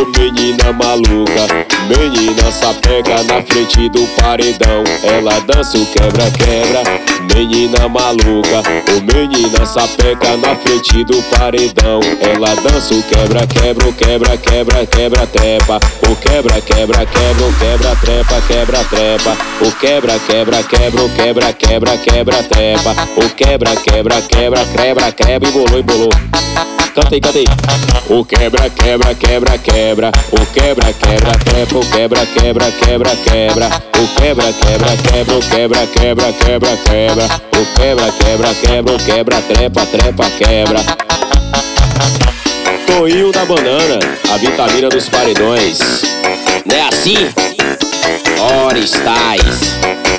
Ô menina maluca, menina sapeca na frente do paredão. Ela dança o quebra-quebra. Menina maluca, ô menina sapeca na frente do paredão. Ela dança o quebra-quebra, o quebra-quebra, quebra-trepa. O quebra-quebra-quebra, o quebra-trepa, quebra-trepa. O quebra-quebra-quebra, o quebra-quebra, quebra-trepa. O quebra-quebra-quebra, quebra-quebra, embolou, embolou. Canta aí, canta aí. O quebra-quebra, quebra-quebra. O quebra-quebra, trepa. O quebra-quebra, quebra-quebra. O quebra-quebra-quebra. O quebra-quebra, quebra-quebra. O quebra-quebra-quebra. O quebra-trepa, trepa, quebra. Toinho da banana, a vitamina dos paredões. Não é assim? Ora estais.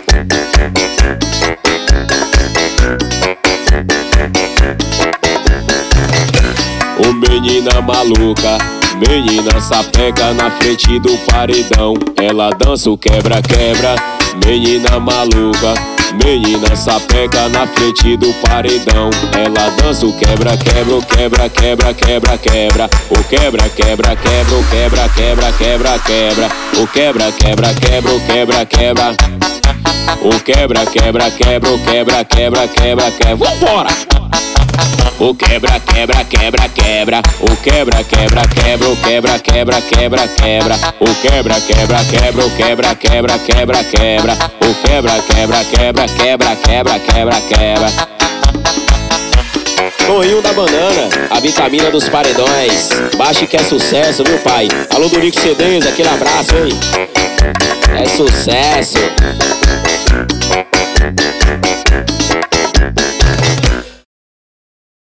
Ô menina maluca, menina sapeca na frente do paredão. Ela dança o quebra-quebra. Menina maluca, menina sapeca na frente do paredão. Ela dança o quebra-quebra, o quebra-quebra, quebra-quebra. O quebra-quebra-quebra, o quebra-quebra, quebra-quebra. O quebra-quebra-quebra, o quebra-quebra. O quebra-quebra-quebra, o quebra-quebra, quebra-quebra. Vambora! O quebra-quebra, quebra-quebra. O quebra-quebra-quebra, o quebra-quebra, quebra-quebra. O quebra-quebra-quebra, o quebra-quebra, quebra-quebra. O quebra-quebra-quebra, quebra-quebra, quebra-quebra. Toinho da banana, a vitamina dos paredões. Baixe que é sucesso, viu pai? Alô do Nico CDs, aquele abraço, hein? É sucesso.